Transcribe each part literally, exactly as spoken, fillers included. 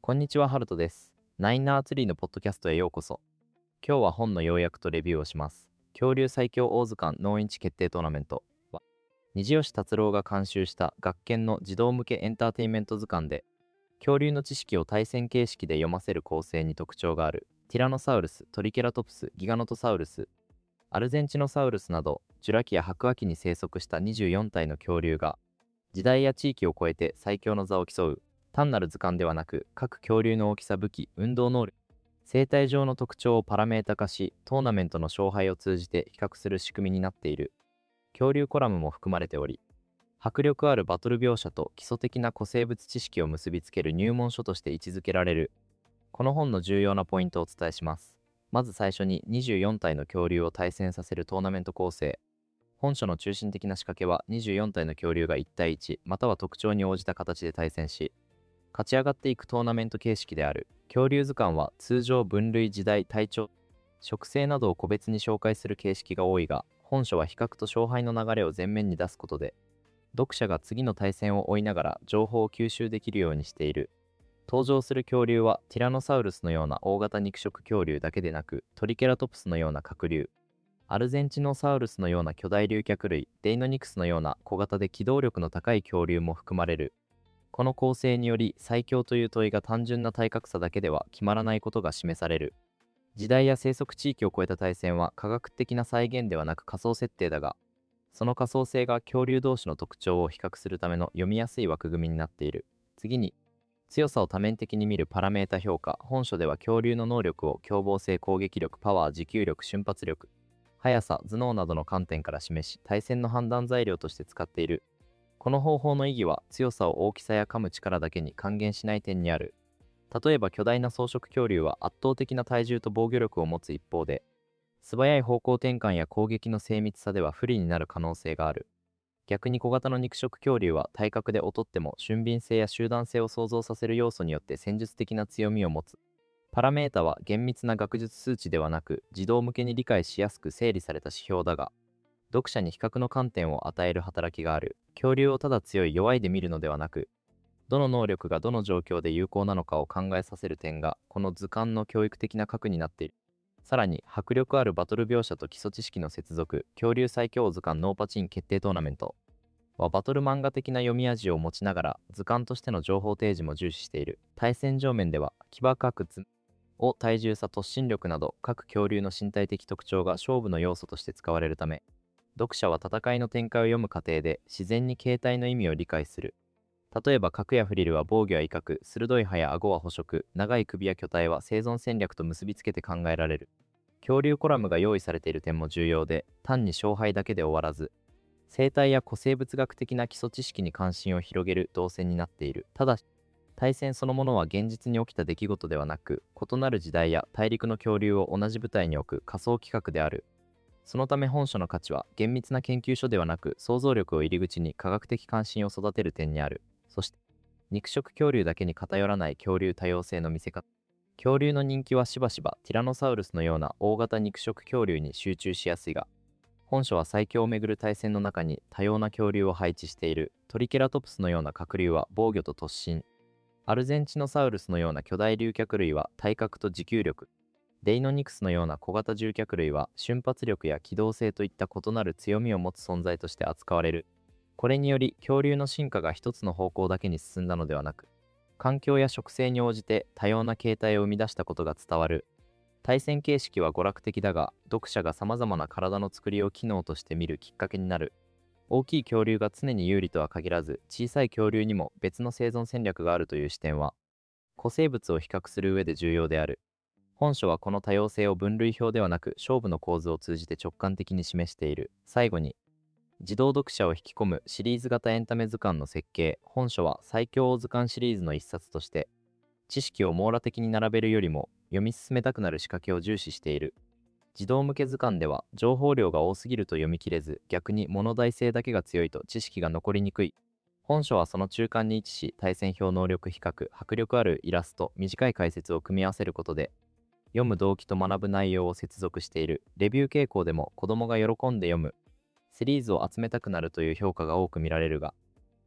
こんにちは、ハルトです。ナインナーツリーのポッドキャストへようこそ。今日は本の要約とレビューをします。恐竜最強大図鑑ノーインチ決定トーナメントは、虹吉達郎が監修した学研の児童向けエンターテインメント図鑑で、恐竜の知識を対戦形式で読ませる構成に特徴があるティラノサウルス、トリケラトプス、ギガノトサウルス、アルゼンチノサウルスなどジュラ紀や白亜紀に生息したにじゅうよん体の恐竜が時代や地域を超えて最強の座を競う単なる図鑑ではなく、各恐竜の大きさ、武器、運動能力、生態上の特徴をパラメータ化し、トーナメントの勝敗を通じて比較する仕組みになっている。恐竜コラムも含まれており、迫力あるバトル描写と基礎的な古生物知識を結びつける入門書として位置づけられる。この本の重要なポイントをお伝えします。まず最初ににじゅうよん体の恐竜を対戦させるトーナメント構成。本書の中心的な仕掛けはにじゅうよん体の恐竜がいち対いちまたは特徴に応じた形で対戦し、勝ち上がっていくトーナメント形式である。恐竜図鑑は通常分類、時代、体長、食性などを個別に紹介する形式が多いが、本書は比較と勝敗の流れを前面に出すことで、読者が次の対戦を追いながら情報を吸収できるようにしている。登場する恐竜はティラノサウルスのような大型肉食恐竜だけでなく、トリケラトプスのような角竜、アルゼンチノサウルスのような巨大竜脚類、デイノニクスのような小型で機動力の高い恐竜も含まれる。この構成により最強という問いが単純な体格差だけでは決まらないことが示される。時代や生息地域を超えた対戦は科学的な再現ではなく仮想設定だが、その仮想性が恐竜同士の特徴を比較するための読みやすい枠組みになっている。次に、強さを多面的に見るパラメータ評価。本書では恐竜の能力を凶暴性、攻撃力、パワー、持久力、瞬発力、速さ、頭脳などの観点から示し、対戦の判断材料として使っている。この方法の意義は強さを大きさや噛む力だけに還元しない点にある。例えば巨大な草食恐竜は圧倒的な体重と防御力を持つ一方で、素早い方向転換や攻撃の精密さでは不利になる可能性がある。逆に小型の肉食恐竜は体格で劣っても俊敏性や集団性を創造させる要素によって戦術的な強みを持つ。パラメータは厳密な学術数値ではなく、児童向けに理解しやすく整理された指標だが、読者に比較の観点を与える働きがある。恐竜をただ強い弱いで見るのではなく、どの能力がどの状況で有効なのかを考えさせる点がこの図鑑の教育的な核になっている。さらに迫力あるバトル描写と基礎知識の接続。恐竜最強図鑑ノーパチン決定トーナメントはバトル漫画的な読み味を持ちながら図鑑としての情報提示も重視している。対戦上面では騎馬角を体重差、突進力など各恐竜の身体的特徴が勝負の要素として使われるため、読者は戦いの展開を読む過程で自然に形態の意味を理解する。例えば角やフリルは防御や威嚇、鋭い歯や顎は捕食、長い首や巨体は生存戦略と結びつけて考えられる。恐竜コラムが用意されている点も重要で、単に勝敗だけで終わらず、生態や古生物学的な基礎知識に関心を広げる動線になっている。ただし、対戦そのものは現実に起きた出来事ではなく、異なる時代や大陸の恐竜を同じ舞台に置く仮想企画である。そのため本書の価値は厳密な研究書ではなく、想像力を入り口に科学的関心を育てる点にある。そして、肉食恐竜だけに偏らない恐竜多様性の見せ方。恐竜の人気はしばしばティラノサウルスのような大型肉食恐竜に集中しやすいが、本書は最強をめぐる対戦の中に多様な恐竜を配置している。トリケラトプスのような角竜は防御と突進、アルゼンチノサウルスのような巨大竜脚類は体格と持久力、デイノニクスのような小型獣脚類は瞬発力や機動性といった異なる強みを持つ存在として扱われる。これにより恐竜の進化が一つの方向だけに進んだのではなく、環境や食性に応じて多様な形態を生み出したことが伝わる。対戦形式は娯楽的だが、読者が様々な体の作りを機能として見るきっかけになる。大きい恐竜が常に有利とは限らず、小さい恐竜にも別の生存戦略があるという視点は、古生物を比較する上で重要である。本書はこの多様性を分類表ではなく勝負の構図を通じて直感的に示している。最後に、児童読者を引き込むシリーズ型エンタメ図鑑の設計。本書は最強図鑑シリーズの一冊として、知識を網羅的に並べるよりも読み進めたくなる仕掛けを重視している。児童向け図鑑では情報量が多すぎると読み切れず、逆に物題性だけが強いと知識が残りにくい。本書はその中間に位置し、対戦表能力比較、迫力あるイラスト、短い解説を組み合わせることで、読む動機と学ぶ内容を接続している。レビュー傾向でも子供が喜んで読むシリーズを集めたくなるという評価が多く見られるが、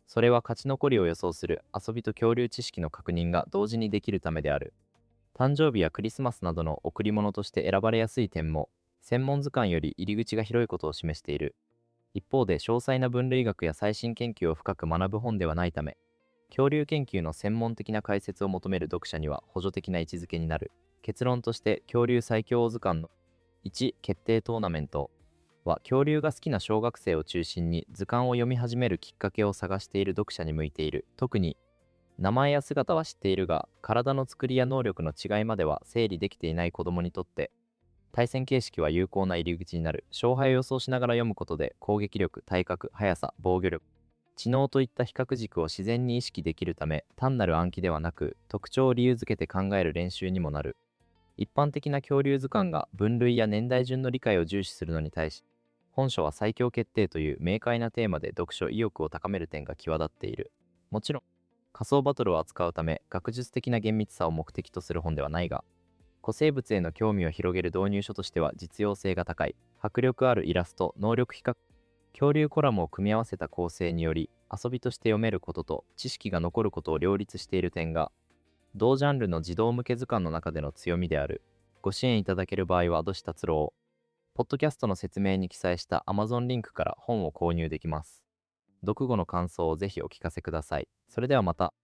それは勝ち残りを予想する遊びと恐竜知識の確認が同時にできるためである。誕生日やクリスマスなどの贈り物として選ばれやすい点も、専門図鑑より入り口が広いことを示している。一方で、詳細な分類学や最新研究を深く学ぶ本ではないため、恐竜研究の専門的な解説を求める読者には補助的な位置づけになる。結論として、恐竜最強図鑑のいち決定トーナメントは、恐竜が好きな小学生を中心に図鑑を読み始めるきっかけを探している読者に向いている。特に名前や姿は知っているが、体の作りや能力の違いまでは整理できていない子供にとって、対戦形式は有効な入り口になる。勝敗を予想しながら読むことで、攻撃力、体格、速さ、防御力、知能といった比較軸を自然に意識できるため、単なる暗記ではなく、特徴を理由づけて考える練習にもなる。一般的な恐竜図鑑が分類や年代順の理解を重視するのに対し、本書は最強決定という明快なテーマで読書意欲を高める点が際立っている。もちろん、仮想バトルを扱うため学術的な厳密さを目的とする本ではないが、古生物への興味を広げる導入書としては実用性が高い。迫力あるイラスト、能力比較、恐竜コラムを組み合わせた構成により、遊びとして読めることと知識が残ることを両立している点が、同ジャンルの児童向け図鑑の中での強みである。ご支援いただける場合は、アドシ達郎を、ポッドキャストの説明に記載した Amazon リンクから本を購入できます。読後の感想をぜひお聞かせください。それではまた。